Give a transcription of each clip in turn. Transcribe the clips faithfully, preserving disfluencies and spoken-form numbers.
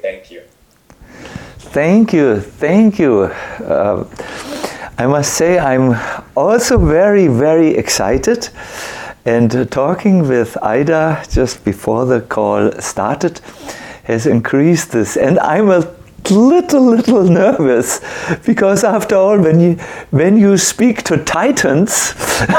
thank you. Thank you, thank you. Uh, I must say I'm also very, very excited. And uh, talking with Ida just before the call started has increased this. And I'm a little, little nervous because after all, when you when you speak to titans,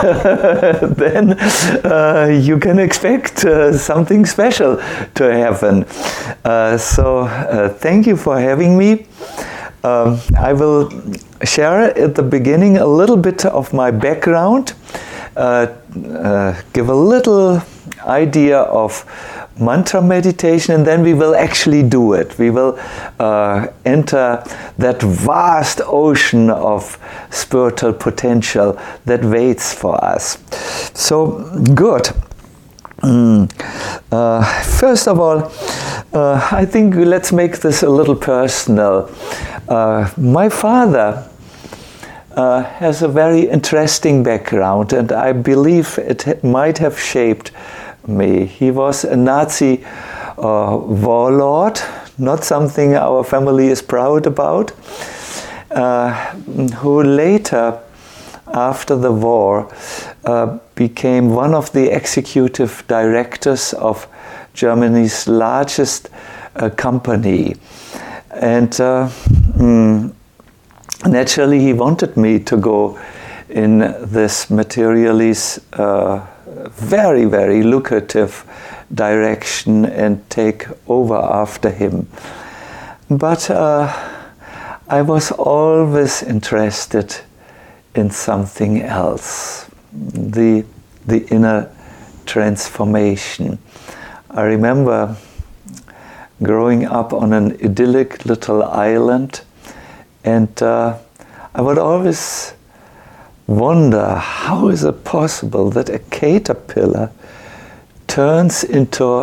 then uh, you can expect uh, something special to happen. Uh, so uh, thank you for having me. Um, I will share at the beginning a little bit of my background, uh, uh, give a little idea of mantra meditation, and then we will actually do it. We will uh, enter that vast ocean of spiritual potential that waits for us. So, good. Mm. Uh, first of all, uh, I think let's make this a little personal. Uh, my father uh, has a very interesting background, and I believe it ha- might have shaped me. He was a Nazi uh, warlord, not something our family is proud about, uh, who later, after the war, uh, became one of the executive directors of Germany's largest uh, company. And uh, mm, naturally he wanted me to go in this materialist uh, very, very lucrative direction and take over after him. But uh, I was always interested in something else, the, the inner transformation. I remember growing up on an idyllic little island, and uh, I would always wonder, how is it possible that a caterpillar turns into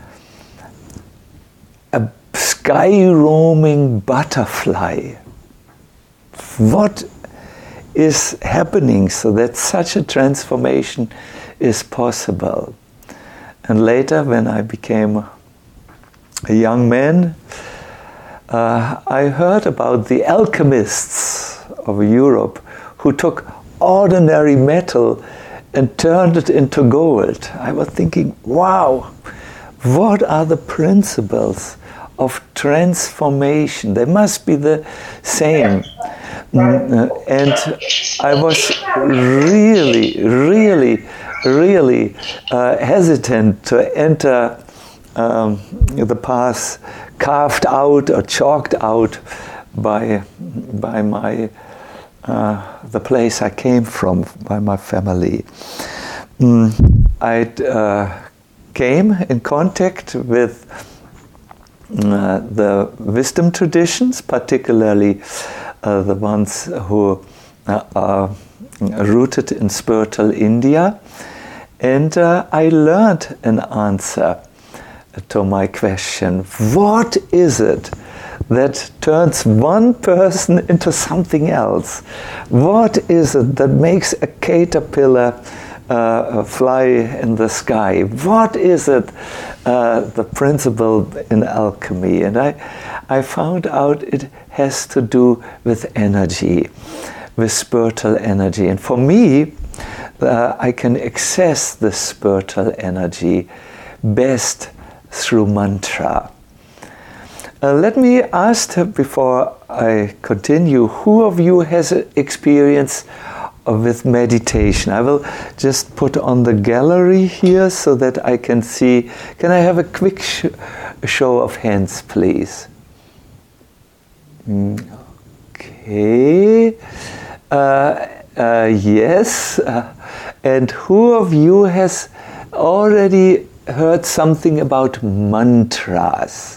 a sky-roaming butterfly? What is happening so that such a transformation is possible? And later, when I became a young man, uh, I heard about the alchemists of Europe who took ordinary metal and turned it into gold. I was thinking, wow, what are the principles of transformation? They must be the same. And I was really, really, really uh, hesitant to enter um, the path carved out or chalked out by, by my Uh, the place I came from, by my family. Mm, I uh, came in contact with uh, the wisdom traditions, particularly uh, the ones who uh, are rooted in spiritual India, and uh, I learned an answer to my question: what is it that turns one person into something else? What is it that makes a caterpillar uh, fly in the sky? What is it, uh, the principle in alchemy? And I, I found out it has to do with energy, with spiritual energy. And for me, uh, I can access the spiritual energy best through mantra. Uh, let me ask, before I continue, who of you has experience with meditation? I will just put on the gallery here so that I can see. Can I have a quick sh- show of hands, please? Okay. Uh, uh, yes. Uh, and who of you has already heard something about mantras?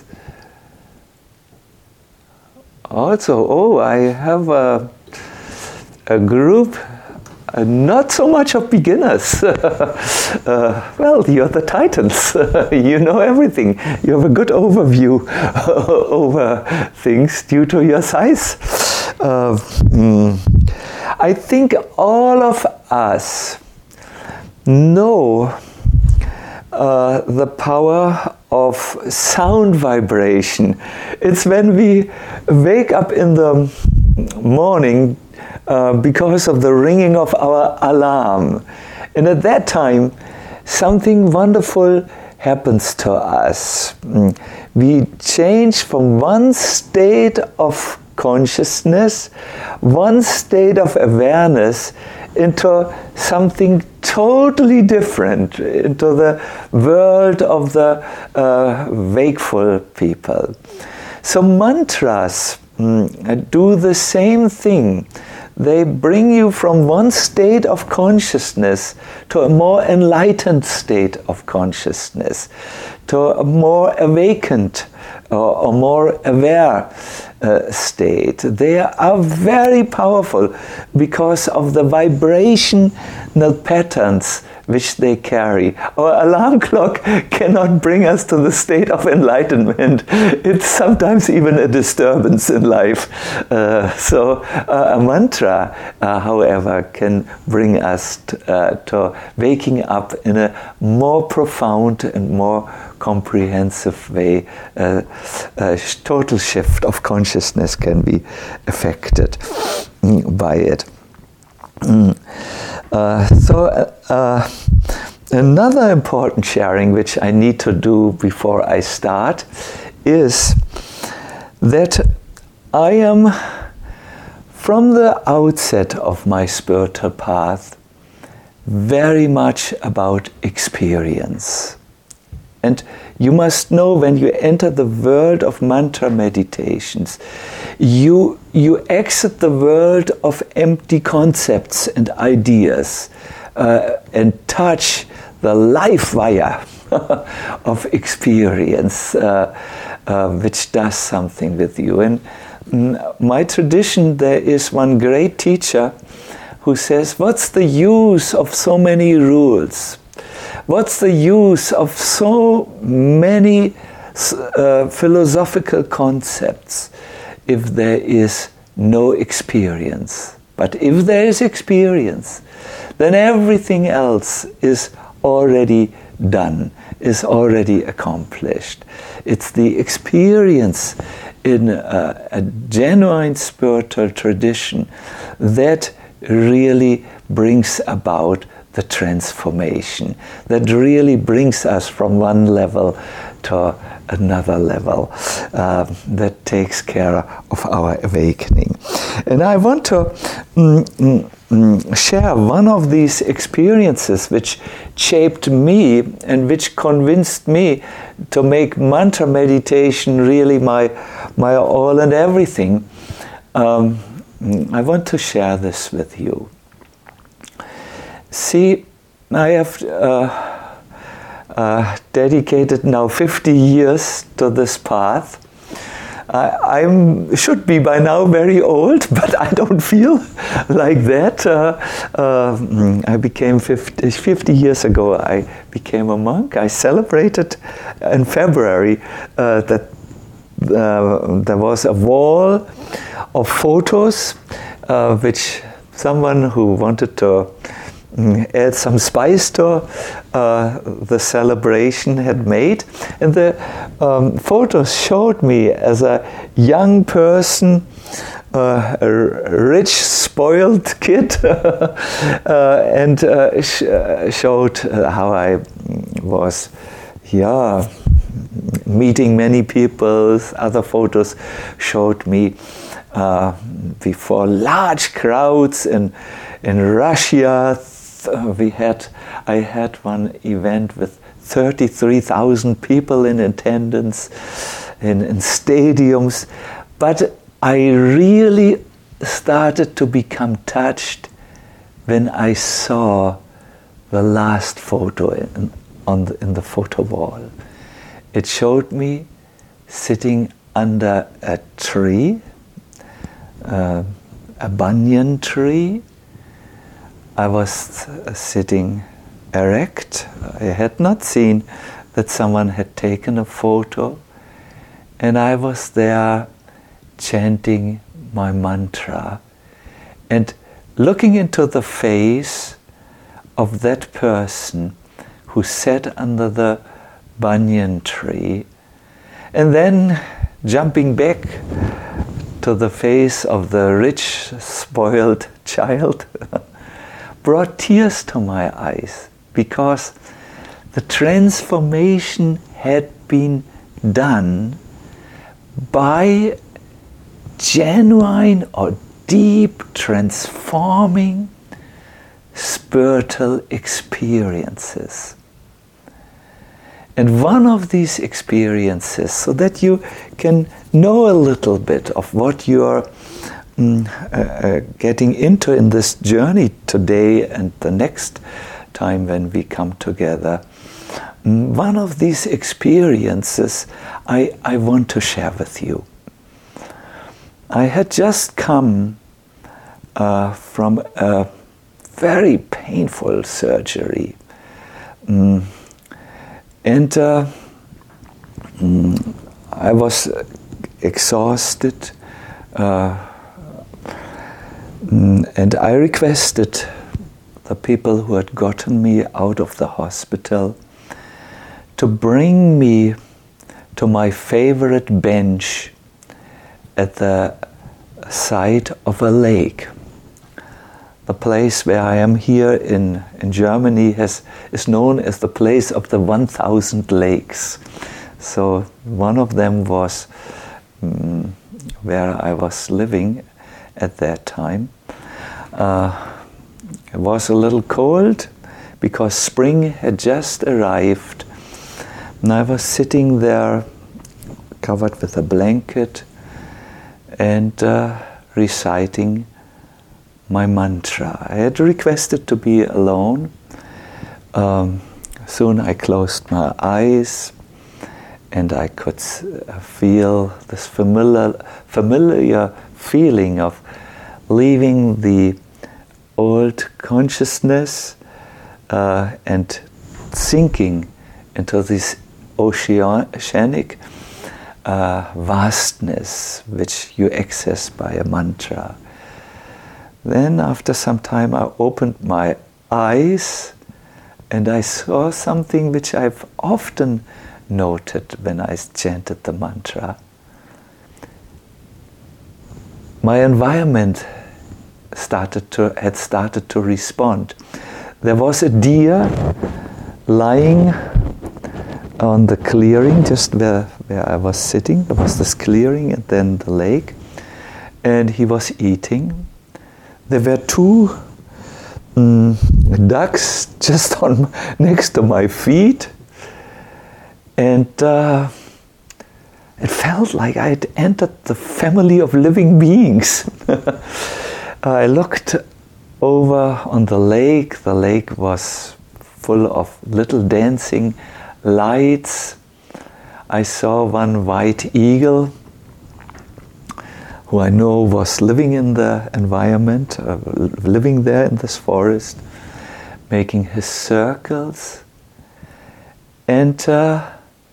Also, oh, I have a, a group, uh, not so much of beginners. uh, well, you're the titans. You know everything. You have a good overview over things due to your size. Uh, mm, I think all of us know uh, the power of sound vibration. It's when we wake up in the morning uh, because of the ringing of our alarm. And at that time, something wonderful happens to us. We change from one state of consciousness, one state of awareness, into something totally different, into the world of the uh, wakeful people. So mantras mm, do the same thing. They bring you from one state of consciousness to a more enlightened state of consciousness, to a more awakened or, or more aware uh, state. They are very powerful because of the vibrational patterns which they carry. Our alarm clock cannot bring us to the state of enlightenment. It's sometimes even a disturbance in life. Uh, so uh, a mantra, uh, however, can bring us t- uh, to waking up in a more profound and more comprehensive way. Uh, a total shift of consciousness can be affected mm, by it. Mm. Uh, so uh, another important sharing which I need to do before I start is that I am, from the outset of my spiritual path, very much about experience. And you must know, when you enter the world of mantra meditations, you, you exit the world of empty concepts and ideas uh, and touch the life wire of experience, uh, uh, which does something with you. In mm, my tradition, there is one great teacher who says, what's the use of so many rules? What's the use of so many uh, philosophical concepts if there is no experience? But if there is experience, then everything else is already done, is already accomplished. It's the experience in a, a genuine spiritual tradition that really brings about the transformation, that really brings us from one level to another level, uh, that takes care of our awakening. And I want to mm, mm, mm, share one of these experiences which shaped me and which convinced me to make mantra meditation really my, my all and everything. Um, I want to share this with you. See, I have uh, uh, dedicated now fifty years to this path. I I'm, should be by now very old, but I don't feel like that. Uh, uh, I became fifty, fifty years ago, I became a monk. I celebrated in February uh, that uh, there was a wall of photos uh, which someone who wanted to add some spice to uh, the celebration had made. And the um, photos showed me as a young person, uh, a rich, spoiled kid, uh, and uh, sh- showed how I was, yeah, meeting many people. Other photos showed me uh, before large crowds in in Russia. We had, I had one event with thirty-three thousand people in attendance in, in stadiums. But I really started to become touched when I saw the last photo in, on the, in the photo wall. It showed me sitting under a tree, uh, a banyan tree. I was uh, sitting erect. I had not seen that someone had taken a photo, and I was there chanting my mantra and looking into the face of that person who sat under the banyan tree, and then jumping back to the face of the rich, spoiled child brought tears to my eyes, because the transformation had been done by genuine or deep transforming spiritual experiences. And one of these experiences, so that you can know a little bit of what you are mm, uh, uh, getting into in this journey today and the next time when we come together, mm, one of these experiences I, I want to share with you. I had just come uh, from a very painful surgery. Mm, And uh, mm, I was exhausted, uh, mm, and I requested the people who had gotten me out of the hospital to bring me to my favorite bench at the side of a lake. The place where I am here in, in Germany has, is known as the place of the one thousand lakes. So one of them was um, where I was living at that time. Uh, it was a little cold because spring had just arrived, and I was sitting there covered with a blanket and uh, reciting my mantra. I had requested to be alone. Um, soon I closed my eyes and I could uh, feel this familiar, familiar feeling of leaving the old consciousness uh, and sinking into this oceanic uh, vastness which you access by a mantra. Then after some time I opened my eyes and I saw something which I've often noted when I chanted the mantra. My environment started to, had started to respond. There was a deer lying on the clearing just where, where I was sitting. There was this clearing and then the lake, and he was eating. There were two um, ducks just on next to my feet, and uh, it felt like I had entered the family of living beings. I looked over on the lake. The lake was full of little dancing lights. I saw one white eagle who I know was living in the environment, uh, living there in this forest, making his circles. And uh,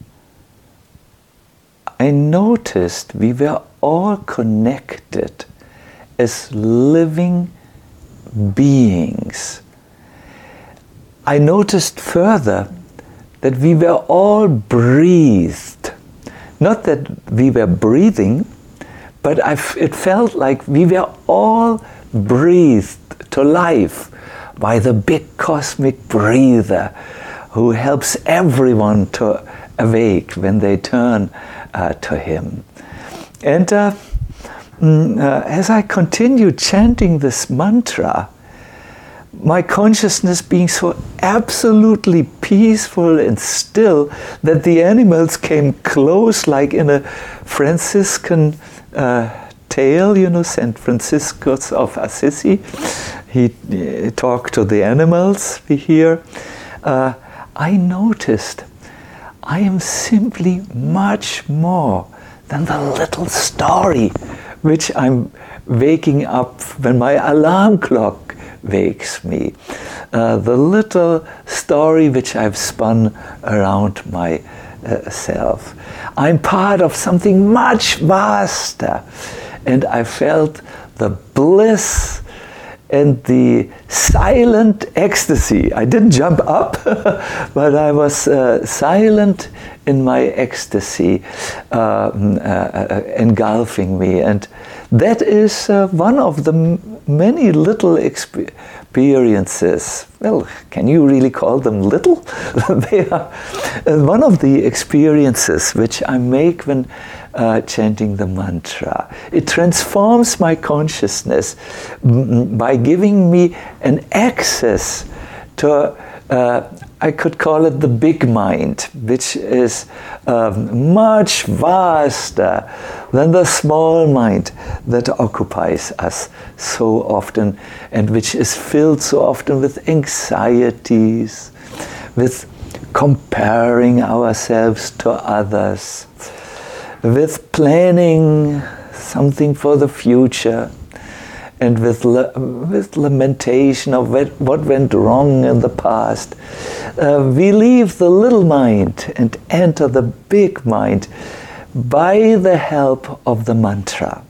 I noticed we were all connected as living beings. I noticed further that we were all breathed. Not that we were breathing, but I f- it felt like we were all breathed to life by the big cosmic breather who helps everyone to awake when they turn uh, to him. And uh, mm, uh, as I continued chanting this mantra, my consciousness being so absolutely peaceful and still that the animals came close, like in a Franciscan uh, tale, you know, Saint Franciscus of Assisi. He uh, talked to the animals, we hear. Uh, I noticed I am simply much more than the little story which I'm waking up when my alarm clock wakes me. Uh, the little story which I've spun around myself. I'm part of something much vaster. And I felt the bliss and the silent ecstasy. I didn't jump up, but I was uh, silent in my ecstasy, uh, uh, engulfing me. And that is uh, one of the m- many little experiences. Well, can you really call them little? They are uh, one of the experiences which I make when uh, chanting the mantra. It transforms my consciousness m- by giving me an access to, uh, I could call it the big mind, which is um, much vaster than the small mind that occupies us so often, and which is filled so often with anxieties, with comparing ourselves to others, with planning something for the future, and with, la- with lamentation of what went wrong in the past. Uh, we leave the little mind and enter the big mind by the help of the mantra.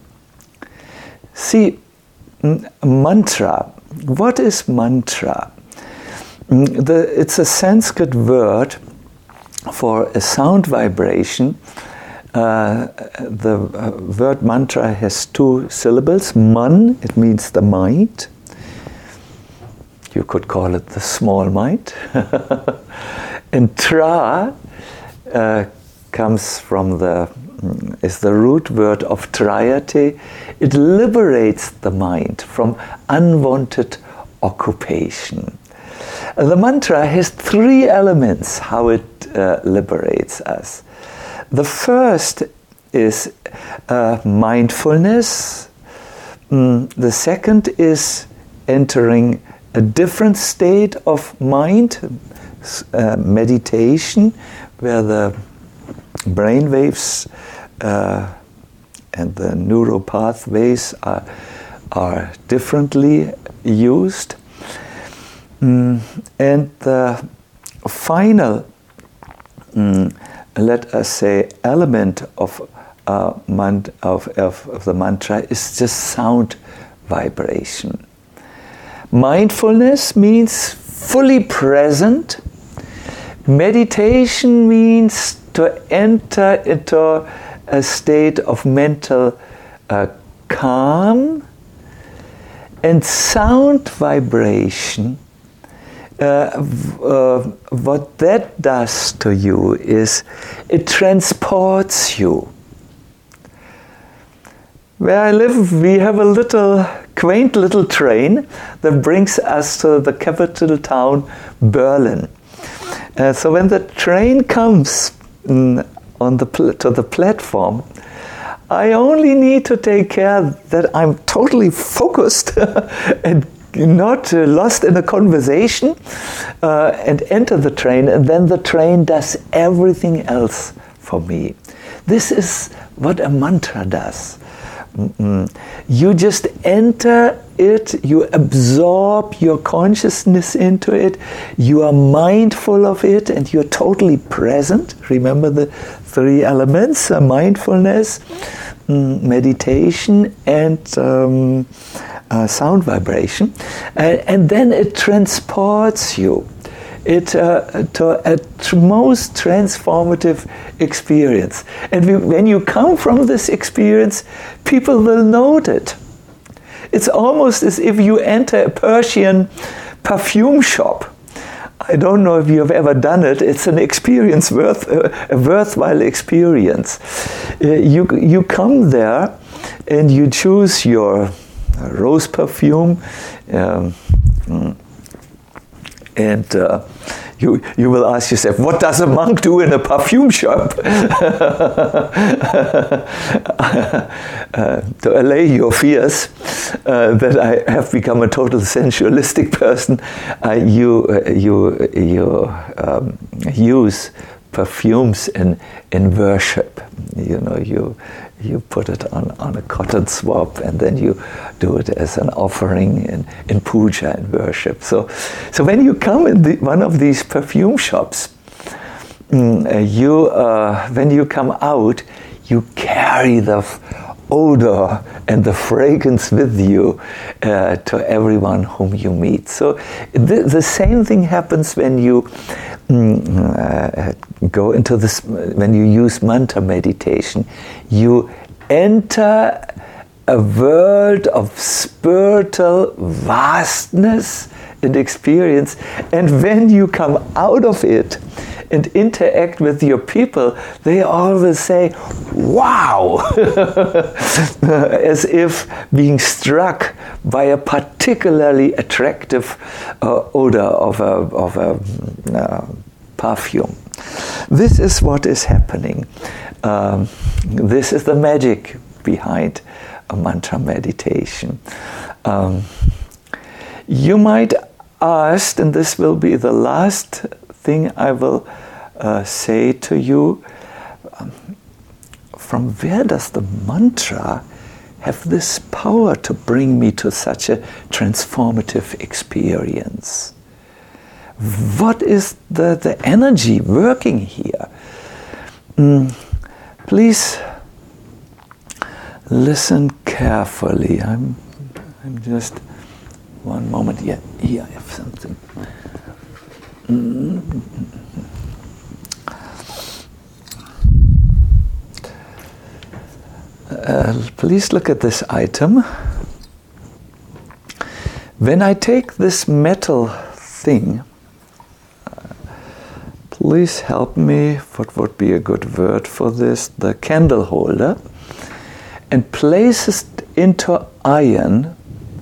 See, m- mantra, what is mantra? Mm, the, it's a Sanskrit word for a sound vibration. Uh, the uh, word mantra has two syllables. Man, it means the mind. You could call it the small mind. And tra uh, comes from the, is the root word of triate. It liberates the mind from unwanted occupation. Uh, the mantra has three elements how it uh, liberates us. The first is uh, mindfulness. Mm, the second is entering a different state of mind, uh, meditation, where the brain waves uh, and the neural pathways are, are differently used. Mm, and the final mm, let us say, element of, uh, man- of, of, of the mantra is just sound vibration. Mindfulness means fully present. Meditation means to enter into a state of mental uh, calm. And sound vibration, Uh, uh, what that does to you is it transports you. Where I live, we have a little, quaint little train that brings us to the capital town, Berlin. Uh, so when the train comes mm, on the pl- to the platform, I only need to take care that I'm totally focused and not uh, lost in a conversation uh, and enter the train, and then the train does everything else for me. This is what a mantra does. Mm-mm. You just enter it, you absorb your consciousness into it, you are mindful of it, and you're totally present. Remember the three elements, uh, mindfulness, mm, meditation, and um, Uh, sound vibration, uh, and then it transports you it uh, to a t- most transformative experience. And we, when you come from this experience, people will note it. It's almost as if you enter a Persian perfume shop. I don't know if you have ever done it. It's an experience worth uh, a worthwhile experience. Uh, you you come there and you choose your rose perfume, um, and uh, you you will ask yourself, what does a monk do in a perfume shop? uh, to allay your fears uh, that I have become a total sensualistic person, uh, you uh, you you um, use perfumes in in worship. You know, you you put it on, on a cotton swab, and then you do it as an offering in, in puja and worship. So, so when you come in the, one of these perfume shops, mm, uh, you uh, when you come out, you carry the f- odor and the fragrance with you uh, to everyone whom you meet. So the, the same thing happens when you mm, uh, go into this, when you use mantra meditation. You enter a world of spiritual vastness and experience, and when you come out of it and interact with your people, they always say, wow, as if being struck by a particularly attractive uh, odor of a, of a uh, perfume. This is what is happening. Um, this is the magic behind a mantra meditation. Um, you might ask, and this will be the last thing I will uh, say to you, um, from where does the mantra have this power to bring me to such a transformative experience? What is the, the energy working here? Mm, please listen carefully. I'm, I'm just, one moment, yeah, here I have something. Mm-hmm. Uh, please look at this item. When I take this metal thing, uh, please help me, what would be a good word for this, the candle holder, and place it into iron,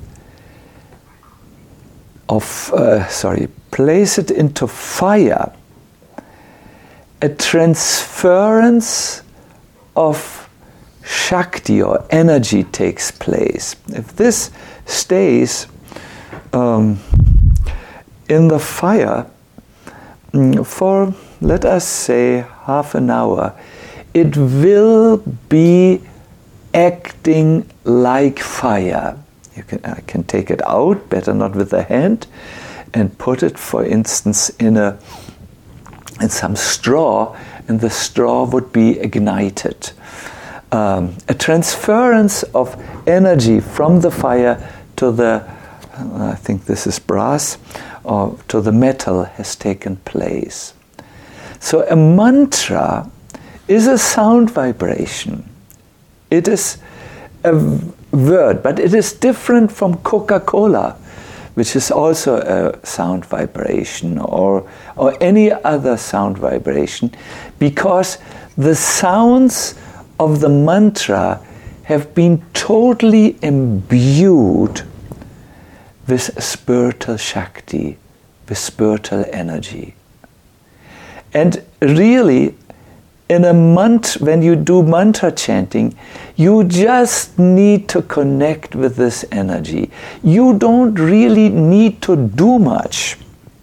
of, uh, sorry, place it into fire, a transference of Shakti or energy takes place. If this stays um, in the fire for, let us say, half an hour, it will be acting like fire. You can, I can take it out, better not with the hand, and put it, for instance, in a in some straw, and the straw would be ignited. Um, a transference of energy from the fire to the, I think this is brass, or to the metal has taken place. So a mantra is a sound vibration. It is a word, but it is different from Coca-Cola, which is also a sound vibration, or, or any other sound vibration, because the sounds of the mantra have been totally imbued with spiritual Shakti, with spiritual energy. And really, in a mantra, when you do mantra chanting, you just need to connect with this energy. You don't really need to do much.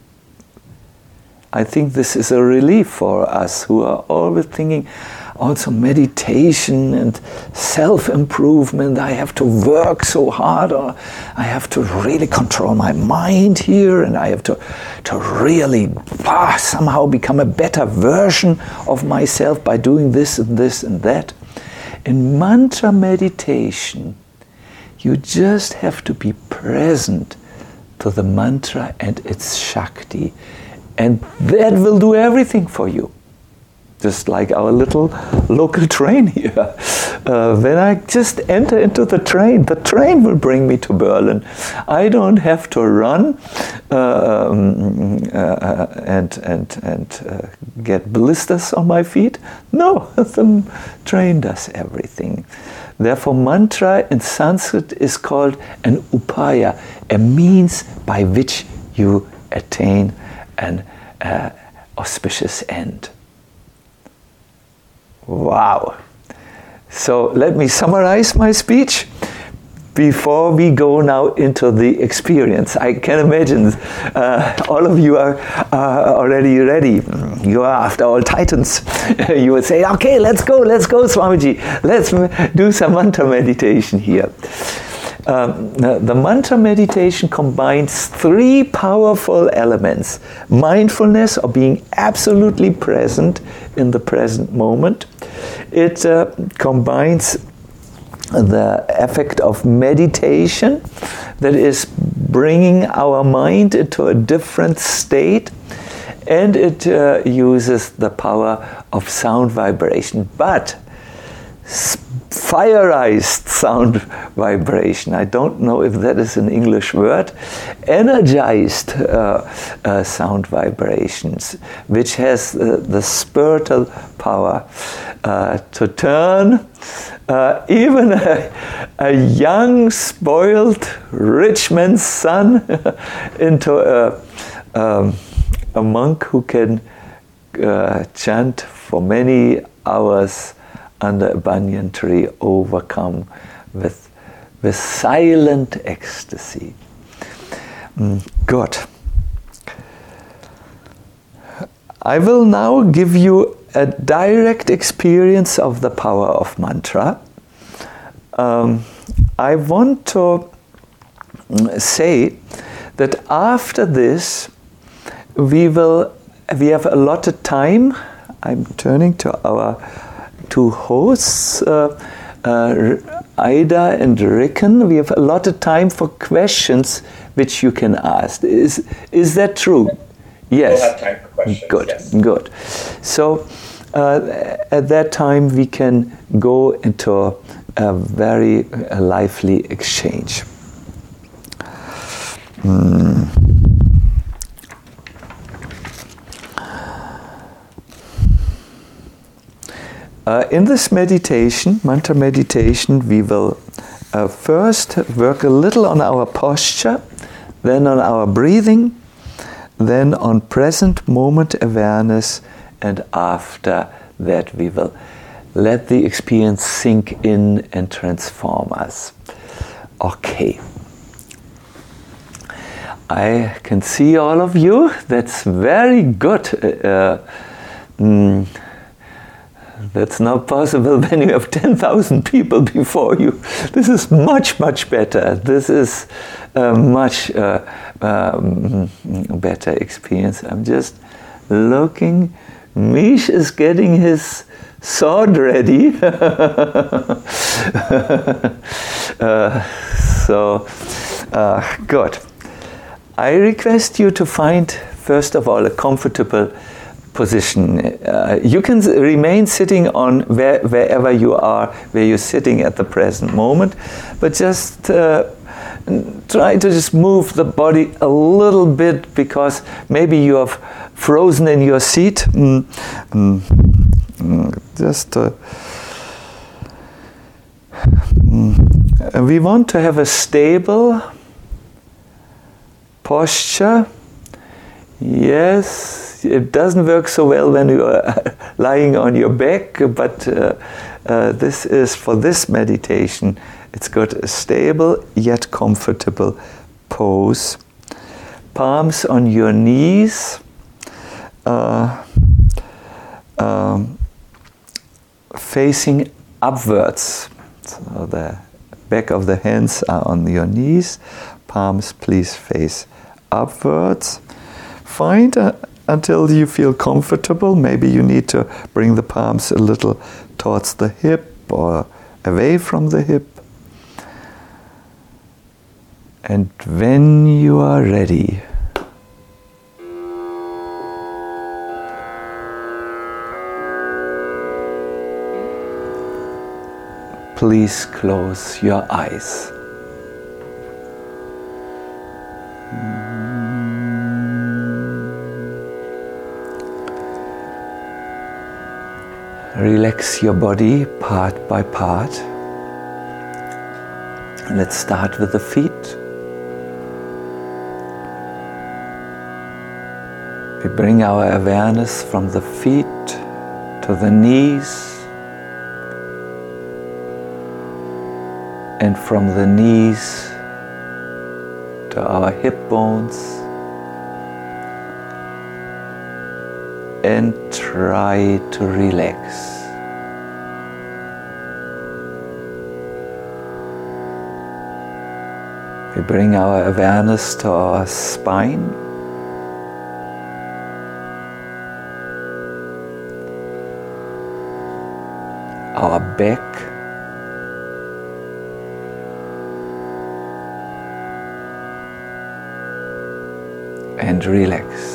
I think this is a relief for us who are always thinking, also meditation and self-improvement, I have to work so hard, or I have to really control my mind here, and I have to, to really ah, somehow become a better version of myself by doing this and this and that. In mantra meditation, you just have to be present to the mantra and its Shakti, and that will do everything for you. Just like our little local train here. Uh, when I just enter into the train, the train will bring me to Berlin. I don't have to run uh, um, uh, and and and uh, get blisters on my feet. No, the train does everything. Therefore, mantra in Sanskrit is called an upaya, a means by which you attain an uh, auspicious end. Wow. So let me summarize my speech before we go now into the experience. I can imagine uh, all of you are, are already ready. You are, after all, Titans. You will say, okay, let's go, let's go, Swamiji. Let's do some mantra meditation here. Um, the mantra meditation combines three powerful elements: mindfulness, or being absolutely present in the present moment. It uh, combines the effect of meditation, that is bringing our mind into a different state, and it uh, uses the power of sound vibration, but fireized sound vibration. I don't know if that is an English word. Energized uh, uh, sound vibrations, which has uh, the spiritual power uh, to turn uh, even a, a young, spoiled, rich man's son into a, um, a monk who can uh, chant for many hours under a banyan tree, overcome with, with silent ecstasy. Mm, good. I will now give you a direct experience of the power of mantra. Um, I want to say that after this, we will, we have allotted time. I'm turning to our two hosts, uh, uh, Ida and Ricken. We have a lot of time for questions which you can ask. Is is that true? Yes. We'll have time for questions. Good, yes. good. So uh, at that time we can go into a very uh, lively exchange. Mm. Uh, in this meditation, mantra meditation, we will uh, first work a little on our posture, then on our breathing, then on present moment awareness, and after that we will let the experience sink in and transform us. Okay. I can see all of you. That's very good. Uh, mm, That's not possible when you have ten thousand people before you. This is much, much better. This is a much uh, um, better experience. I'm just looking. Mish is getting his sword ready. uh, so, uh, good. I request you to find, first of all, a comfortable position. Uh, you can remain sitting on where, wherever you are, where you're sitting at the present moment, but just uh, try to just move the body a little bit, because maybe you have frozen in your seat. Mm, mm, mm, just uh, mm. We want to have a stable posture. Yes, it doesn't work so well when you are lying on your back, but uh, uh, this is, for this meditation, it's got a stable yet comfortable pose. Palms on your knees, uh, um, facing upwards. So the back of the hands are on your knees. Palms, please, face upwards. Find uh, until you feel comfortable. Maybe you need to bring the palms a little towards the hip or away from the hip. And when you are ready, please close your eyes. Relax your body part by part. Let's start with the feet. We bring our awareness from the feet to the knees, and from the knees to our hip bones, and try to relax. We bring our awareness to our spine, our back, and relax.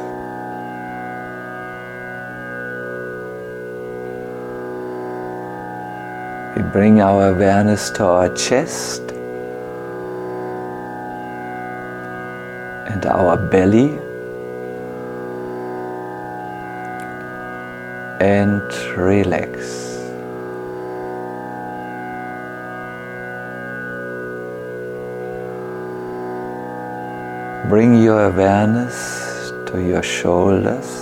We bring our awareness to our chest and our belly and relax. Bring your awareness to your shoulders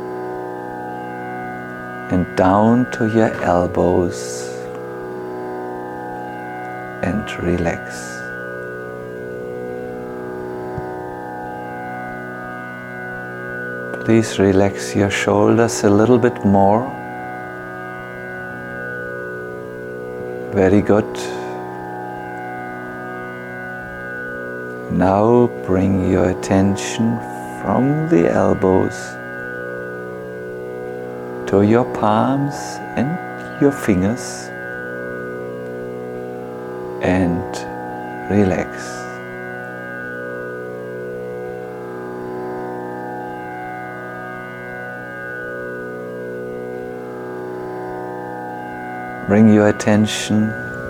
and down to your elbows and relax. Please relax your shoulders a little bit more. Very good. Now bring your attention from the elbows to your palms and your fingers and relax. Bring your attention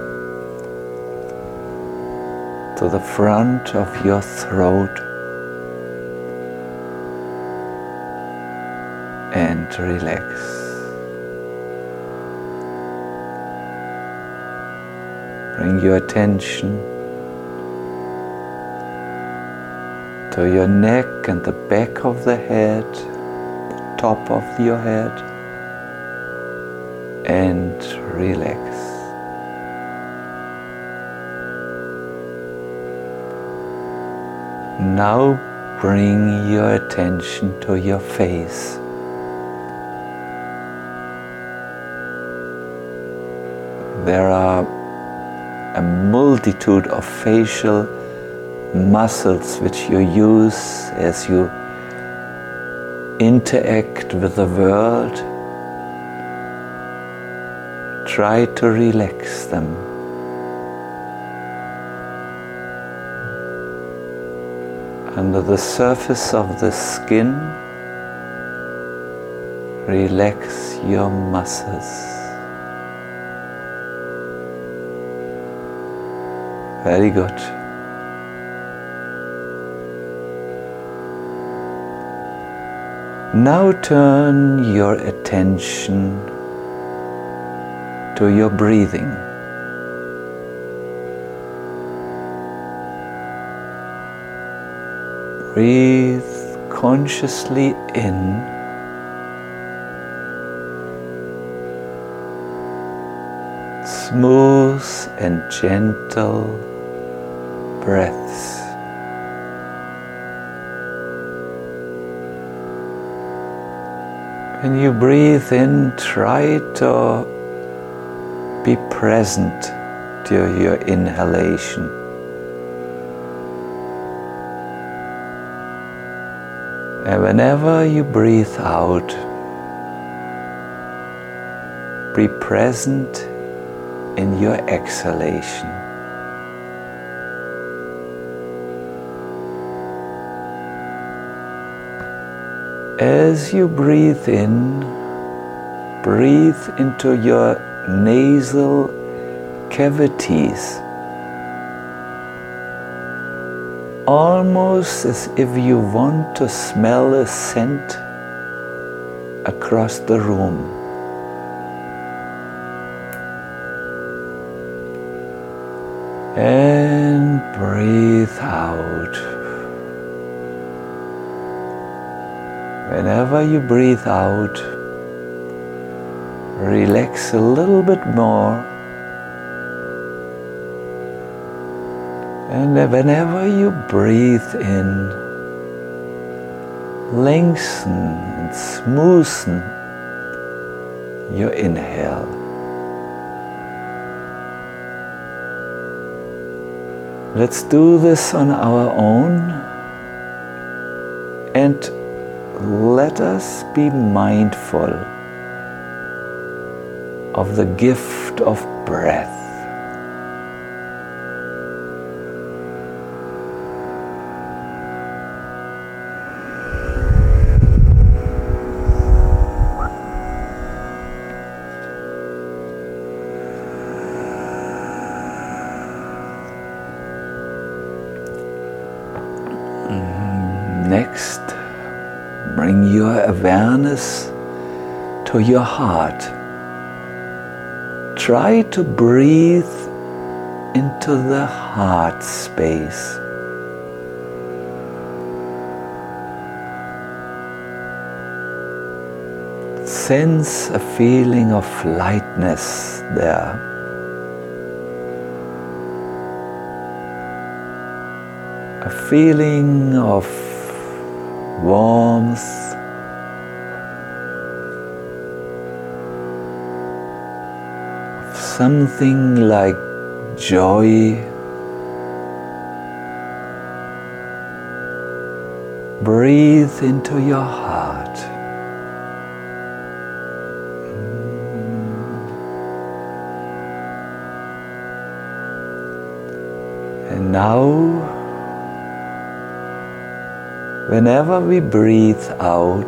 to the front of your throat and relax. Bring your attention to your neck and the back of the head, the top of your head, and relax. Now bring your attention to your face. There are a multitude of facial muscles which you use as you interact with the world. Try to relax them. Under the surface of the skin, relax your muscles. Very good. Now turn your attention to your breathing. Breathe consciously in smooth and gentle breaths. When you breathe in, try to be present to your inhalation. And whenever you breathe out, be present in your exhalation. As you breathe in, breathe into your nasal cavities, almost as if you want to smell a scent across the room. And breathe out. Whenever you breathe out, relax a little bit more. And whenever you breathe in, lengthen and smoothen your inhale. Let's do this on our own, and let us be mindful of the gift of breath. Next, bring your awareness to your heart. Try to breathe into the heart space. Sense a feeling of lightness there. A feeling of warmth, of something like joy. Breathe into your heart. And now, whenever we breathe out,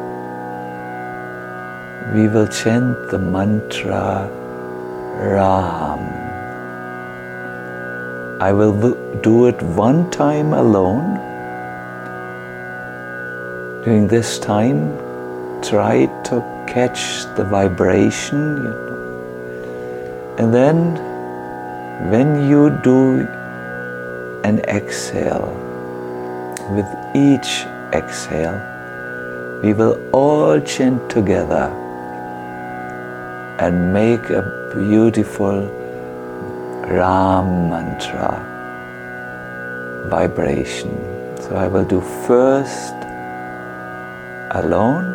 we will chant the mantra Ram. I will do it one time alone. During this time, try to catch the vibration, you know. And then, when you do an exhale, with each exhale, we will all chant together and make a beautiful Ram mantra vibration. So I will do first alone,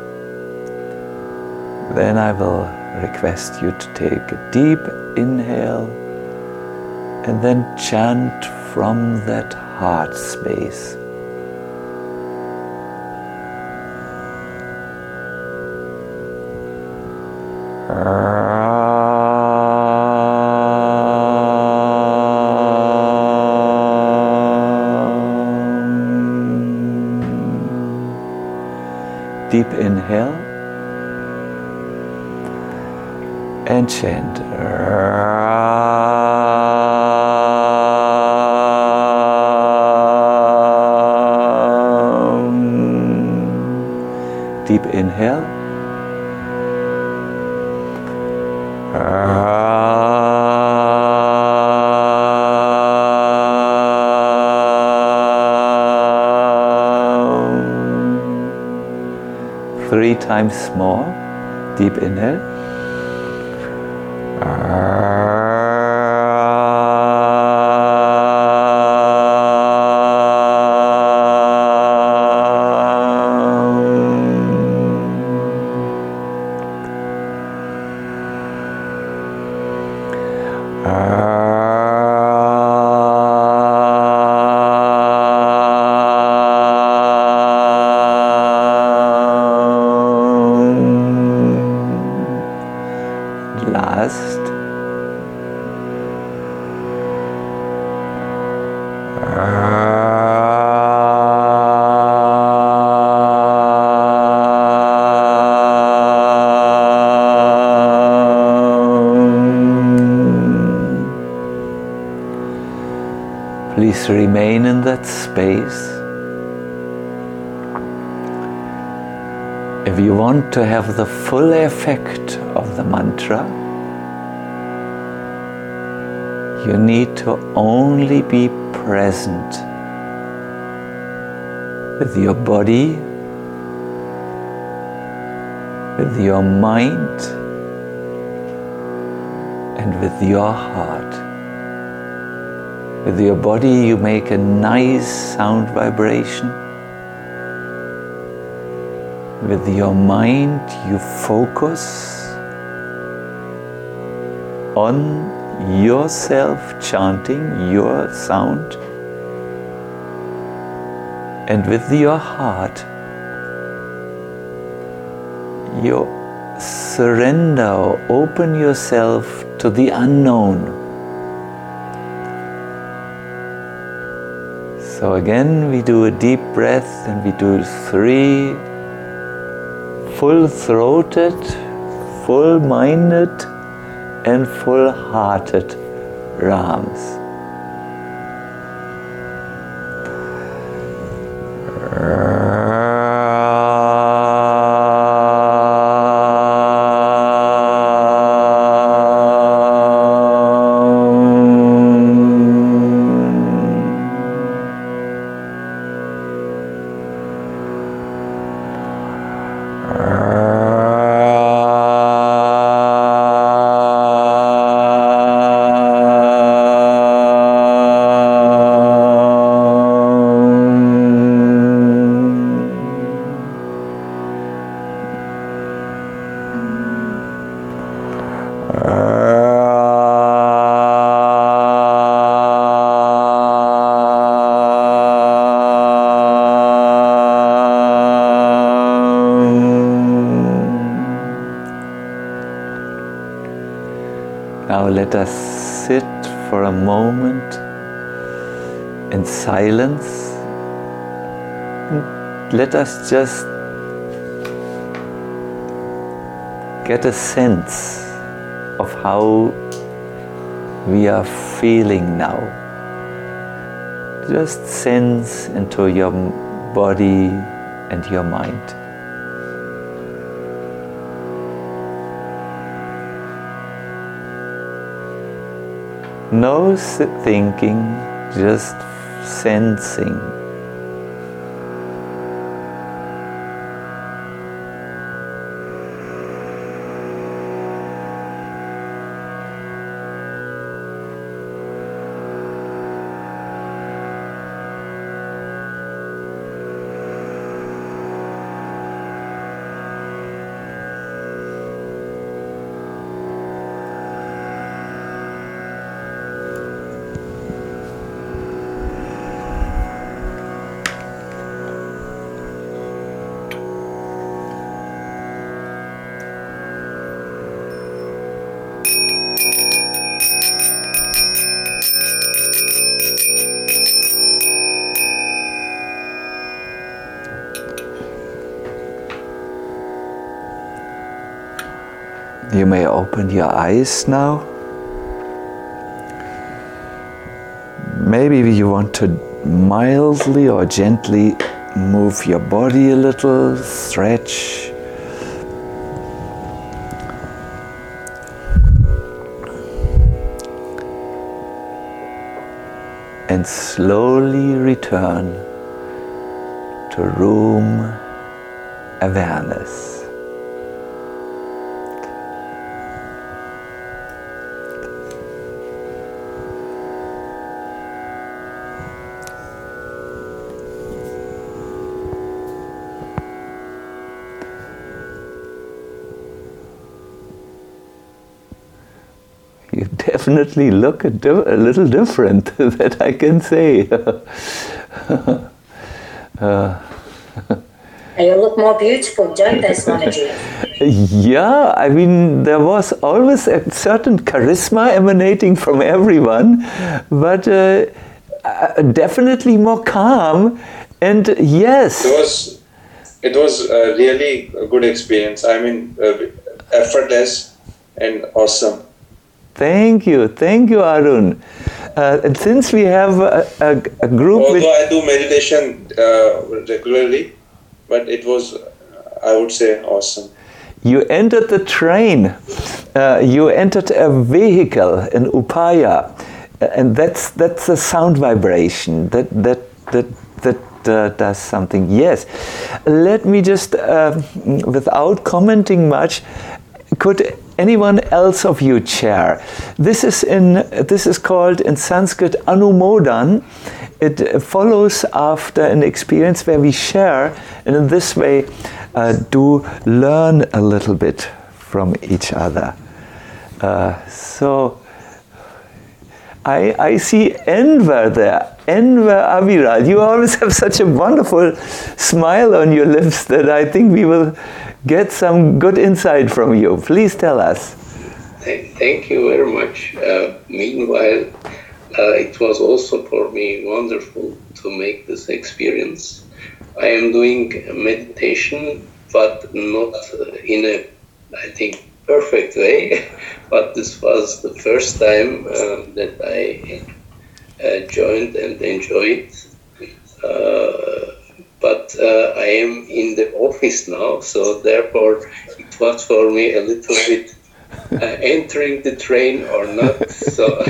then I will request you to take a deep inhale and then chant from that heart space. Deep inhale and chant. Deep inhale. Three times more. Deep inhale. Last. Please remain in that space. If you want to have the full effect of the mantra, you need to only be present with your body, with your mind, and with your heart. With your body, you make a nice sound vibration. With your mind, you focus on yourself chanting your sound. And with your heart, you surrender or open yourself to the unknown. So again, we do a deep breath and we do three full-throated, full-minded and full-hearted Rams. let us sit for a moment in silence. And let us just get a sense of how we are feeling now. Just sense into your body and your mind. No thinking, just sensing. You may open your eyes now. Maybe you want to mildly or gently move your body a little, stretch. And slowly return to room awareness. You definitely look a, di- a little different, that I can say. uh, You look more beautiful, don't they, Swamiji? Yeah, I mean, there was always a certain charisma emanating from everyone, but uh, uh, definitely more calm. And yes, it was it was a really a good experience. I mean, uh, effortless and awesome. Thank you, thank you, Arun. Uh, and since we have a, a, a group, although with I do meditation uh, regularly, but it was, I would say, awesome. You entered the train, uh, you entered a vehicle, an upaya, and that's that's a sound vibration that that that that uh, does something. Yes, let me just, uh, without commenting much, could anyone else of you share? This is in this is called in Sanskrit anumodan. It follows after an experience where we share, and in this way uh, do learn a little bit from each other. Uh, so I, I see Enver there, Enver Aviral. You always have such a wonderful smile on your lips that I think we will get some good insight from you. Please tell us. Thank you very much. Uh, meanwhile, uh, it was also for me wonderful to make this experience. I am doing meditation, but not in a, I think, perfect way. But this was the first time uh, that I uh, joined and enjoyed. Uh, but uh, I am in the office now, so therefore it was for me a little bit uh, entering the train or not. So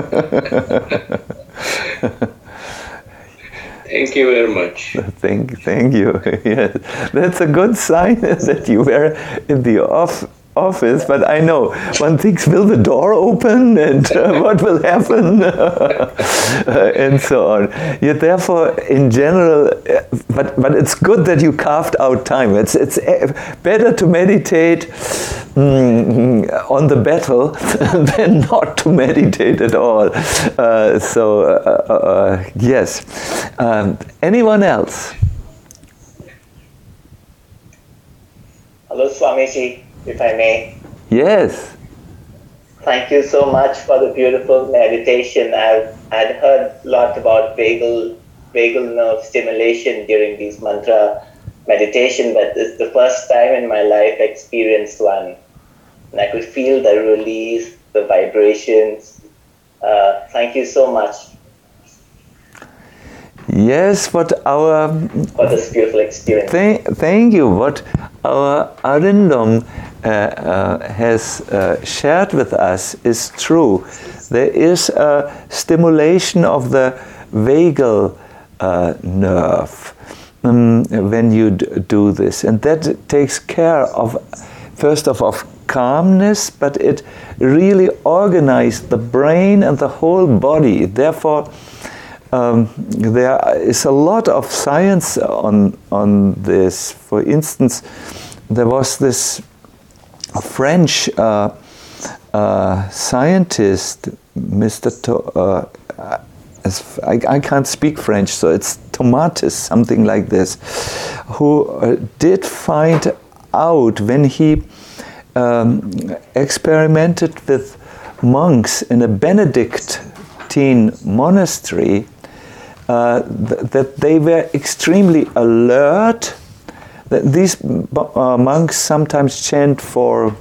thank you very much. Thank, thank you. Yes, that's a good sign that you were in the off. office, but I know one thinks, will the door open and uh, what will happen uh, and so on. Yet therefore, in general, uh, but but it's good that you carved out time. It's it's better to meditate mm, on the battle than not to meditate at all. Uh, so uh, uh, yes. Um, anyone else? Hello, Swamiji. If I may. Yes. Thank you so much for the beautiful meditation. I've I'd heard a lot about vagal vagal nerve stimulation during these mantra meditation, but it's the first time in my life I experienced one. And I could feel the release, the vibrations. Uh, thank you so much. Yes, what our... For this beautiful experience. Th- thank you. What our Arindam uh, uh, has uh, shared with us is true. There is a stimulation of the vagal uh, nerve um, when you d- do this. And that takes care of, first of all, calmness, but it really organized the brain and the whole body. Therefore, Um, there is a lot of science on on this. For instance, there was this French uh, uh, scientist, Mister To- uh, I, I can't speak French, so it's Tomatis, something like this, who uh, did find out when he um, experimented with monks in a Benedictine monastery. Uh, th- that they were extremely alert. That these uh, monks sometimes chant for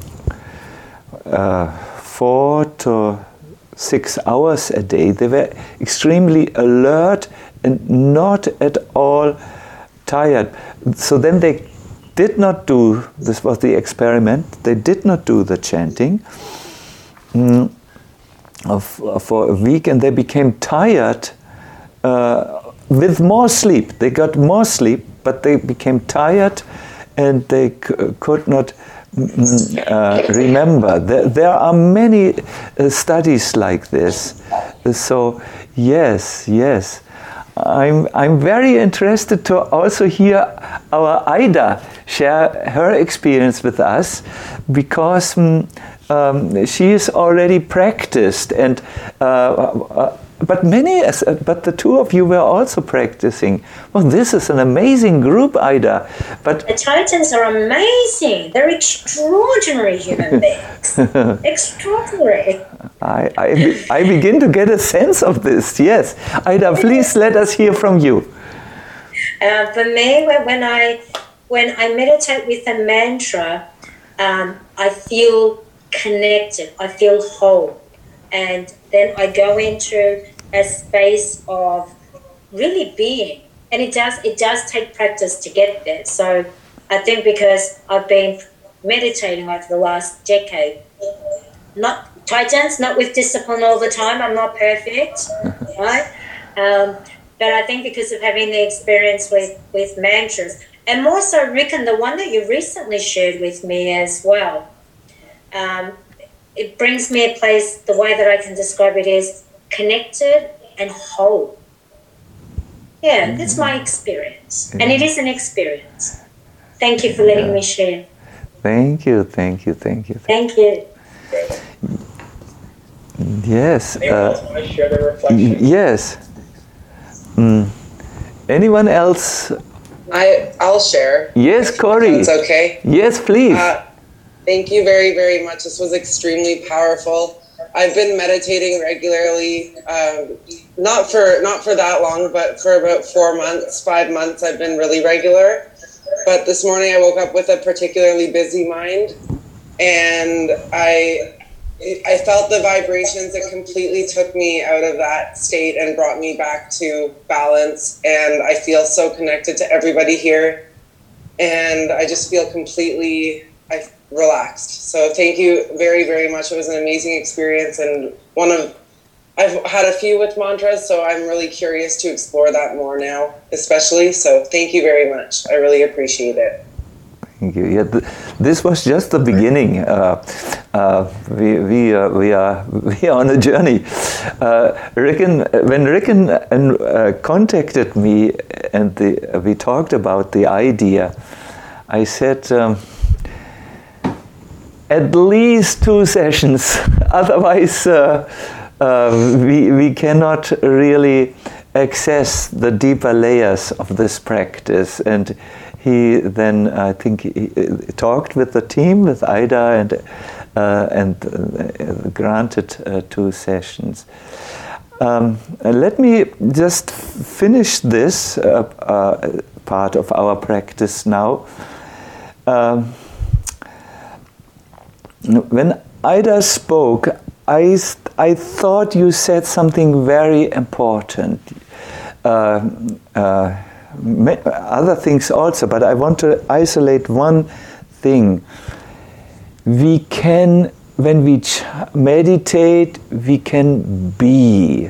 uh, four to six hours a day. They were extremely alert and not at all tired. So then they did not do, this was the experiment, they did not do the chanting mm, of, for a week, and they became tired Uh, with more sleep. They got more sleep, but they became tired and they c- could not uh, remember. There, there are many uh, studies like this. So, yes, yes. I'm, I'm very interested to also hear our Aida share her experience with us, because um, um, she is already practiced, and uh, uh, But many, but the two of you were also practicing. Well, this is an amazing group, Aida. But the Titans are amazing. They're extraordinary human beings. Extraordinary. I, I, I begin to get a sense of this. Yes, Aida, please let us hear from you. Uh, for me, when I when I meditate with a mantra, um, I feel connected. I feel whole. And then I go into a space of really being, and it does it does take practice to get there. So I think because I've been meditating over the last decade, not Titans, not with discipline all the time. I'm not perfect, right? Um, but I think because of having the experience with with mantras, and more so, Ricken, the one that you recently shared with me as well. Um, It brings me a place, the way that I can describe it is connected and whole. Yeah, mm-hmm. That's my experience. Yeah. And it is an experience. Thank you for letting yeah. me share. Thank you, thank you, thank you. Thank you. Yes. Anyone uh, else want to share their reflection? Yes. Mm. Anyone else? I, I'll share. Yes, Corey. That's okay? Yes, please. Uh, Thank you very, very much. This was extremely powerful. I've been meditating regularly, um, not for not for that long, but for about four months, five months. I've been really regular. But this morning I woke up with a particularly busy mind, and I I felt the vibrations that completely took me out of that state and brought me back to balance. And I feel so connected to everybody here, and I just feel completely I. relaxed. So thank you very, very much. It was an amazing experience, and one of I've had a few with mantras, so I'm really curious to explore that more now, especially. So thank you very much. I really appreciate it. Thank you. Yeah, th- this was just the beginning. Uh, uh, we we uh, we are we are on a journey. Uh, Ricken, when Ricken uh, contacted me and the, uh, we talked about the idea, I said. Um, At least two sessions, otherwise uh, uh, we we cannot really access the deeper layers of this practice. And he then, I think, he talked with the team, with Aida and uh, and uh, granted uh, two sessions. Um, let me just finish this uh, uh, part of our practice now. Um, when Ida spoke, I, I thought you said something very important. Uh, uh, other things also, but I want to isolate one thing. We can, when we ch- meditate, we can be.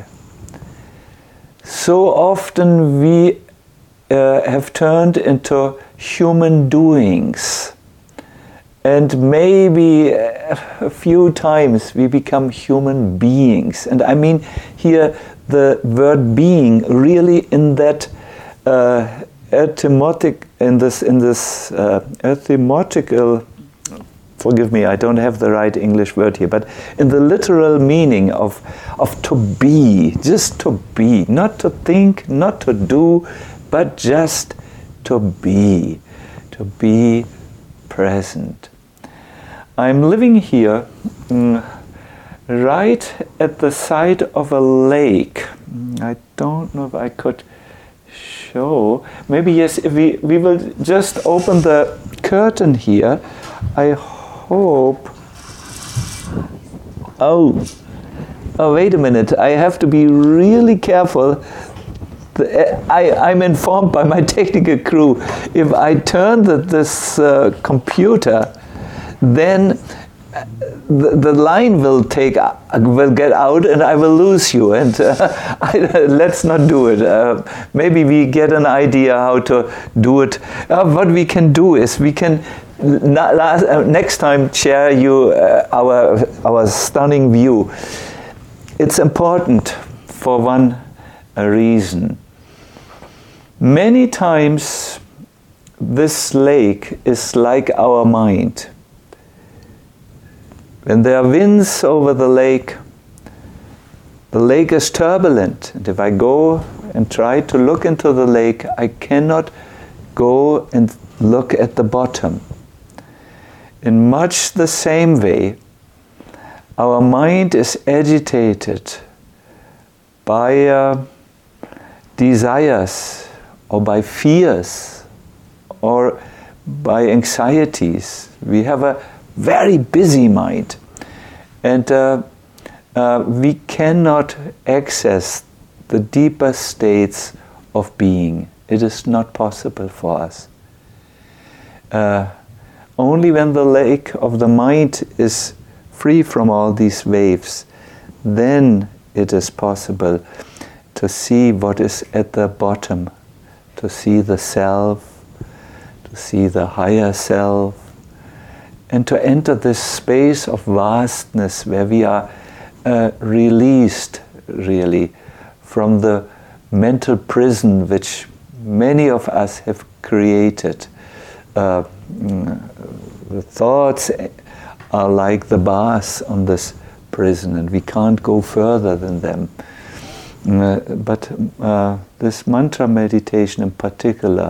So often we uh, have turned into human doings. And maybe a few times we become human beings. And I mean here the word being really in that uh, etymologic, in this, in this uh, etymological, forgive me, I don't have the right English word here, but in the literal meaning of, of to be, just to be, not to think, not to do, but just to be, to be present. I'm living here mm, right at the side of a lake. I don't know if I could show. Maybe yes, if we, we will just open the curtain here. I hope. Oh, oh, wait a minute. I have to be really careful. I, I'm informed by my technical crew. If I turn the, this uh, computer, then the, the line will take will get out and I will lose you, and uh, I, let's not do it. Uh, maybe we get an idea how to do it. Uh, what we can do is we can na- last, uh, next time share you uh, our our stunning view. It's important for one reason. Many times this lake is like our mind. When there are winds over the lake, the lake is turbulent. And if I go and try to look into the lake, I cannot go and look at the bottom. In much the same way, our mind is agitated by uh, desires or by fears or by anxieties. We have a very busy mind, and uh, uh, we cannot access the deeper states of being. It is not possible for us. Uh, only when the lake of the mind is free from all these waves, then it is possible to see what is at the bottom, to see the self, to see the higher self, and to enter this space of vastness where we are uh, released, really, from the mental prison which many of us have created. Uh, the thoughts are like the bars on this prison, and we can't go further than them. Uh, but uh, this mantra meditation in particular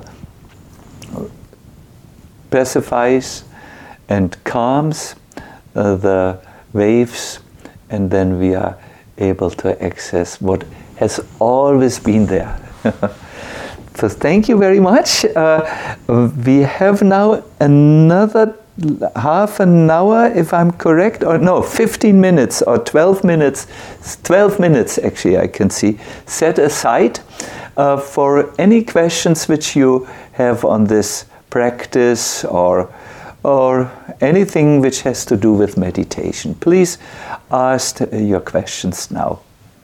pacifies and calms uh, the waves, and then we are able to access what has always been there. So thank you very much. Uh, we have now another half an hour, if I'm correct, or no, fifteen minutes or twelve minutes, twelve minutes actually I can see, set aside uh, for any questions which you have on this practice or or anything which has to do with meditation. Please ask your questions now.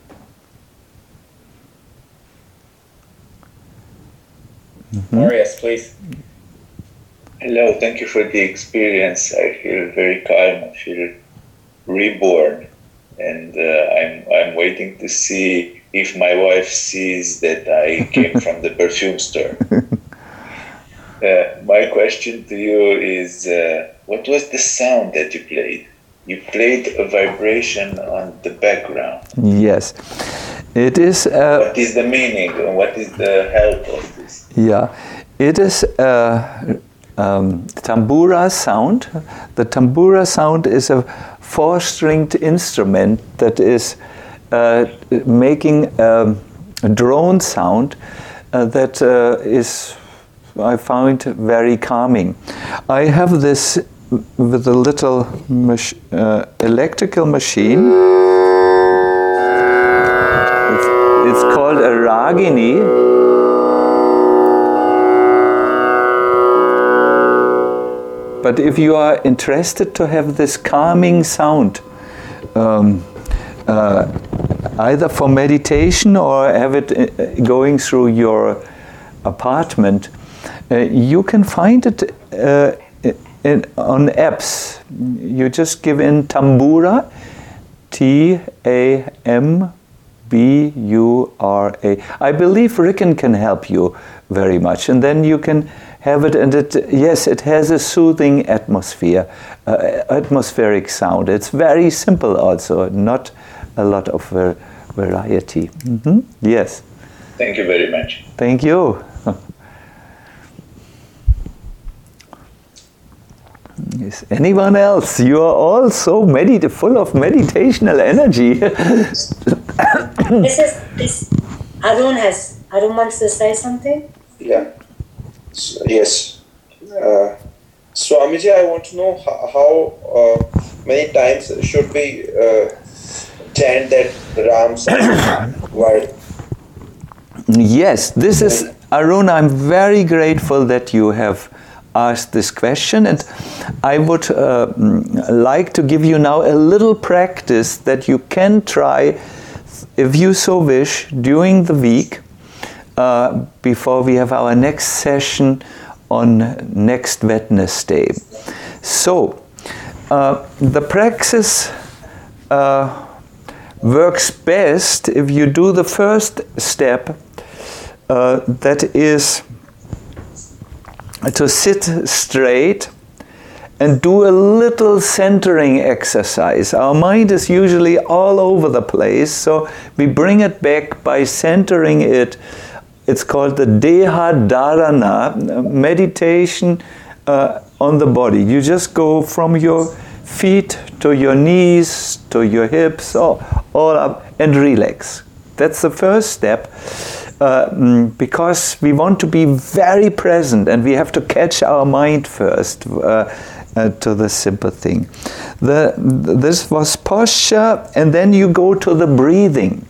Mm-hmm. Marius, please. Hello, thank you for the experience. I feel very calm, I feel reborn. And uh, I'm, I'm waiting to see if my wife sees that I came from the perfume store. Uh, my question to you is, uh, what was the sound that you played? You played a vibration on the background. Yes. It is... Uh, what is the meaning and what is the help of this? Yeah. It is uh, um, tambura sound. The tambura sound is a four-stringed instrument that is uh, making um, a drone sound uh, that uh, is, I found, very calming. I have this with a little mach- uh, electrical machine. It's, it's called a Ragini. But if you are interested to have this calming sound, um, uh, either for meditation or have it uh, going through your apartment, uh, you can find it uh, in, on apps. You just give in Tambura, T A M B U R A. I believe Ricken can help you very much, and then you can have it, and it, yes, it has a soothing atmosphere, uh, atmospheric sound. It's very simple also, not a lot of ver- variety. Mm-hmm. Yes. Thank you very much. Thank you. Yes. Anyone else? You are all so medit- full of meditational energy. This is this. Arun has. Arun wants to say something. Yeah. So, yes. Uh, Swamiji, I want to know how, how uh, many times should we uh, chant that Ram Sahib word? Yes, this is, Arun, I'm very grateful that you have asked this question, and I would uh, like to give you now a little practice that you can try, if you so wish, during the week, uh, before we have our next session on next Wednesday. So, uh, the practice uh, works best if you do the first step, uh, that is to sit straight and do a little centering exercise. Our mind is usually all over the place, so we bring it back by centering it. It's called the Deha Dharana, meditation uh, on the body. You just go from your feet to your knees, to your hips, all, all up, and relax. That's the first step. Uh, because we want to be very present, and we have to catch our mind first uh, uh, to the simple thing. The, this was posture, and then you go to the breathing.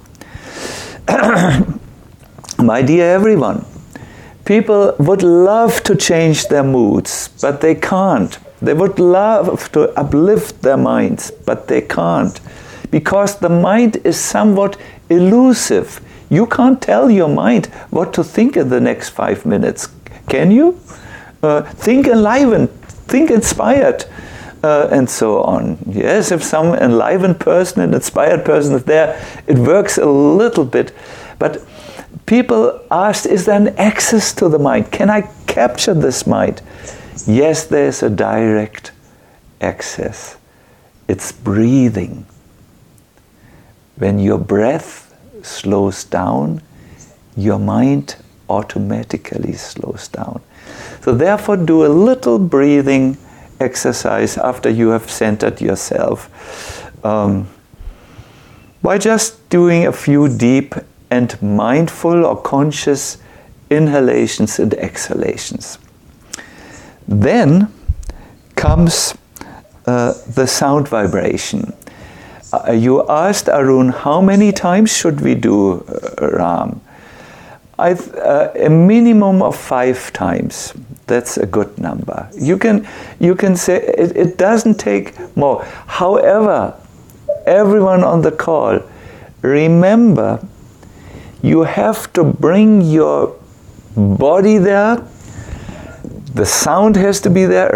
My dear everyone, people would love to change their moods, but they can't. They would love to uplift their minds, but they can't. Because the mind is somewhat elusive. You can't tell your mind what to think in the next five minutes, can you? Uh, think enlivened, think inspired, uh, and so on. Yes, if some enlivened person, an inspired person is there, it works a little bit. But people asked, is there an access to the mind? Can I capture this mind? Yes, there's a direct access. It's breathing. When your breath slows down, your mind automatically slows down. So therefore do a little breathing exercise after you have centered yourself, um, by just doing a few deep and mindful or conscious inhalations and exhalations. Then comes uh, the sound vibration. Uh, you asked Arun, how many times should we do uh, Ram? I th- uh, a minimum of five times. That's a good number. You can you can say it, it doesn't take more. However, everyone on the call, remember, you have to bring your body there. The sound has to be there.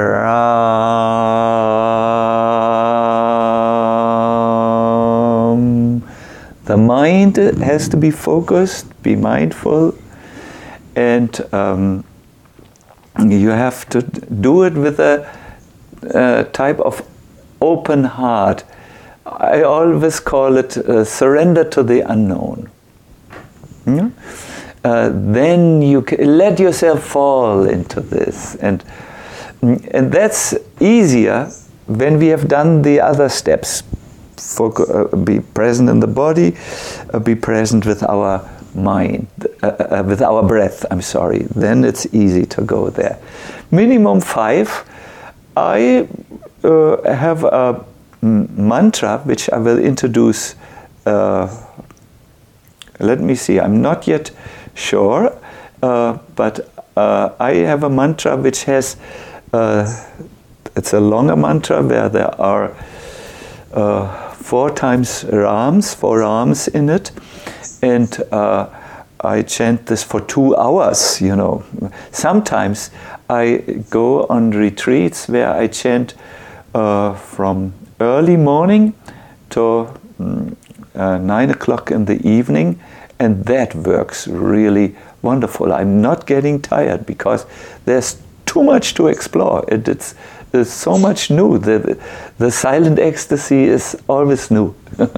Ram. The mind has to be focused, be mindful, and um, you have to do it with a, a type of open heart. I always call it uh, surrender to the unknown. Yeah? Uh, then you can let yourself fall into this, and And that's easier when we have done the other steps. For, uh, be present in the body, uh, be present with our mind, uh, uh, with our breath, I'm sorry. Then it's easy to go there. Minimum five. I uh, have a m- mantra which I will introduce. Uh, let me see, I'm not yet sure, uh, but uh, I have a mantra which has, uh, it's a longer mantra where there are uh, four times Rams, four Rams in it, and uh, I chant this for two hours, you know. Sometimes I go on retreats where I chant uh, from early morning to mm, uh, nine o'clock in the evening, and that works really wonderful. I'm not getting tired because there's too much to explore. It, it's there's so much new. The, the silent ecstasy is always new.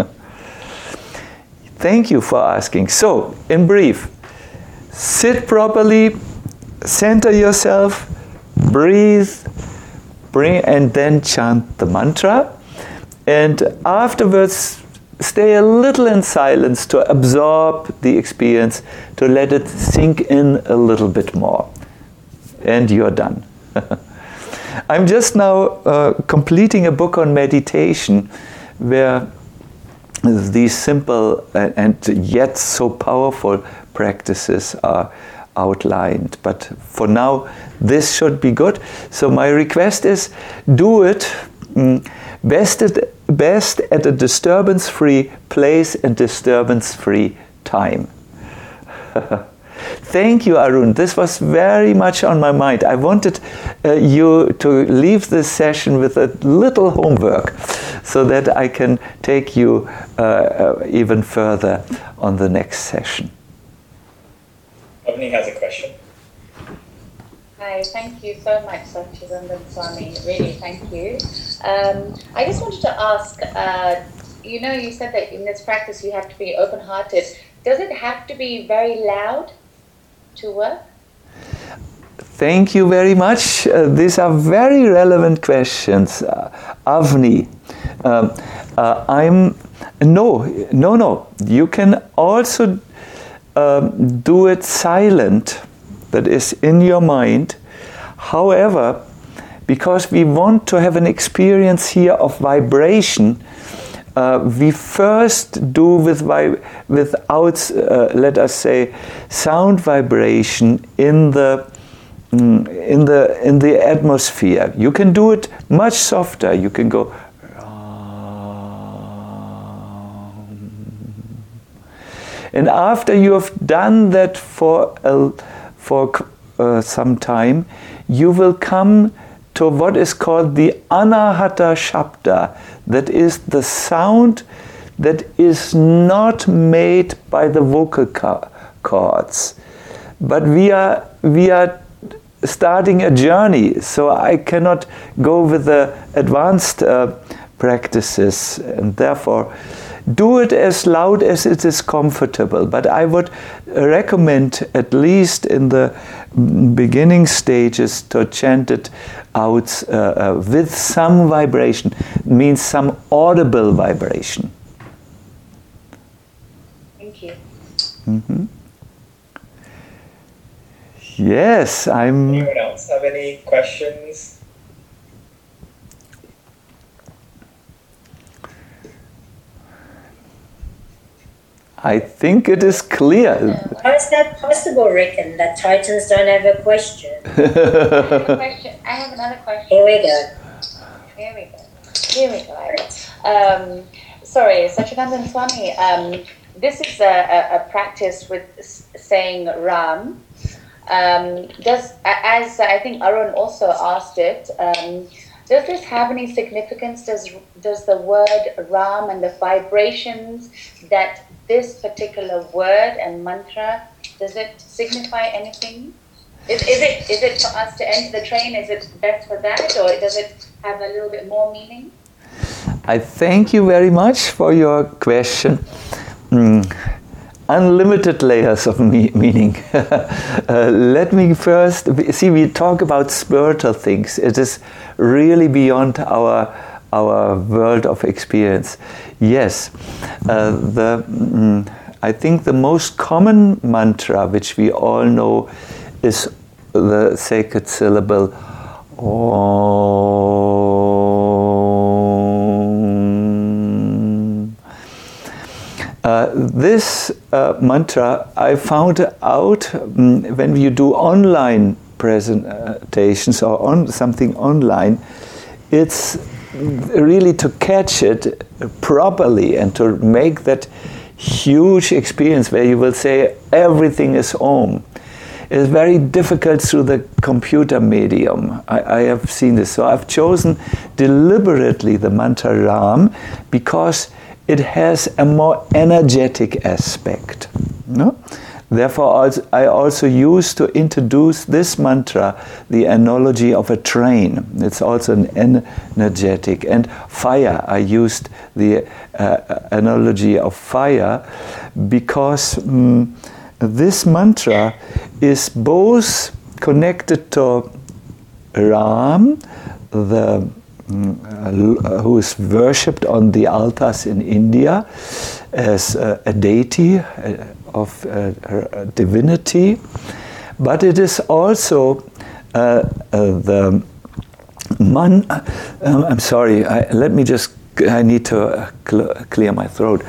Thank you for asking. So, in brief, sit properly, center yourself, breathe, bring, and then chant the mantra. And afterwards, stay a little in silence to absorb the experience, to let it sink in a little bit more. And you're done. I'm just now uh, completing a book on meditation where these simple and yet so powerful practices are outlined. But for now, this should be good. So my request is, do it mm, best, at, best at a disturbance-free place and disturbance-free time. Thank you, Arun. This was very much on my mind. I wanted uh, you to leave this session with a little homework so that I can take you uh, uh, even further on the next session. Avni has a question. Hi, thank you so much, Satchidananda Swami. Really, thank you. Um, I just wanted to ask, uh, you know, you said that in this practice you have to be open-hearted. Does it have to be very loud to work? Thank you very much. Uh, these are very relevant questions, uh, Avni. Um, uh, I'm no, no, no. You can also um, do it silent. That is in your mind. However, because we want to have an experience here of vibration, uh, we first do with vi- without, uh, let us say, sound vibration in the mm, in the in the atmosphere. You can do it much softer. You can go. And after you have done that for a for uh, some time, you will come to what is called the Anahata Shabda. That is the sound that is not made by the vocal cords. But we are, we are starting a journey, so I cannot go with the advanced uh, practices, and therefore do it as loud as it is comfortable. But I would recommend, at least in the beginning stages, to chant it out uh, uh, with some vibration. It means some audible vibration. Thank you. Mm-hmm. Yes, I'm... Anyone else have any questions? I think it is clear. How is that possible, Ricken, that Titans don't have a question? I have a question. I have another question. Here we go. Here we go. Here we go. Um, sorry, Satchidananda Swami. Um, this is a, a, a practice with saying Ram. Um, does, as I think Arun also asked it, um, does this have any significance? Does does the word Ram and the vibrations that this particular word and mantra, does it signify anything? Is, is it is it for us to enter the train? Is it best for that, or does it have a little bit more meaning? I thank you very much for your question. Mm. unlimited layers of me- meaning. uh, let me first see. We talk about spiritual things. It is really beyond our our world of experience. Yes, uh, the mm, I think the most common mantra, which we all know, is the sacred syllable Om. Uh, this uh, mantra I found out um, when you do online presentations or on something online. It's really to catch it properly and to make that huge experience where you will say everything is Om. It is very difficult through the computer medium. I, I have seen this. So I've chosen deliberately the mantra Ram because it has a more energetic aspect. No? Therefore, I also use to introduce this mantra the analogy of a train. It's also an energetic. And fire, I used the uh, analogy of fire because um, this mantra is both connected to Ram, the uh, who is worshipped on the altars in India as uh, a deity uh, of uh, uh, divinity, but it is also uh, uh, the man. Um, I'm sorry. I, let me just. I need to cl- clear my throat.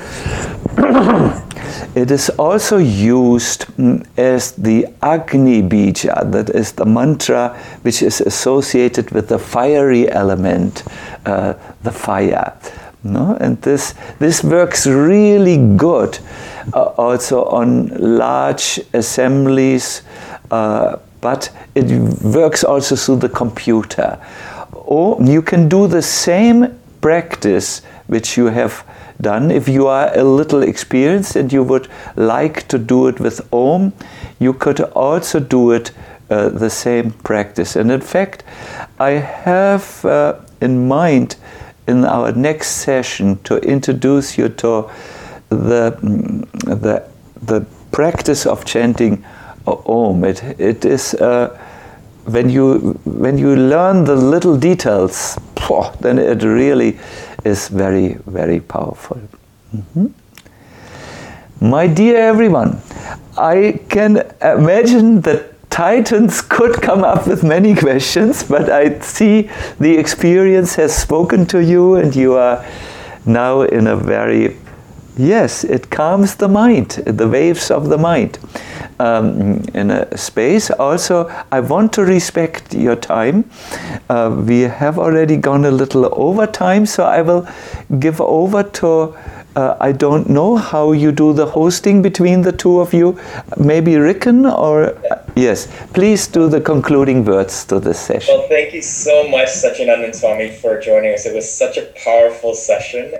It is also used mm, as the Agni Bija, that is the mantra which is associated with the fiery element, uh, the fire. No? And this this works really good uh, also on large assemblies, uh, but it works also through the computer. Or you can do the same practice which you have done. If you are a little experienced and you would like to do it with Om, you could also do it uh, the same practice. And in fact, I have uh, in mind in our next session to introduce you to the the the practice of chanting Om. It it is uh, when you when you learn the little details, then it really is very very powerful. Mm-hmm. My dear everyone, I can imagine that Titans could come up with many questions, but I see the experience has spoken to you and you are now in a very, yes, it calms the mind, the waves of the mind um, in a space. Also, I want to respect your time. Uh, we have already gone a little over time, so I will give over to Uh, I don't know how you do the hosting between the two of you. Maybe Ricken or... Uh, yes, please do the concluding words to this session. Well, thank you so much, Satchidanand Swami, for joining us. It was such a powerful session.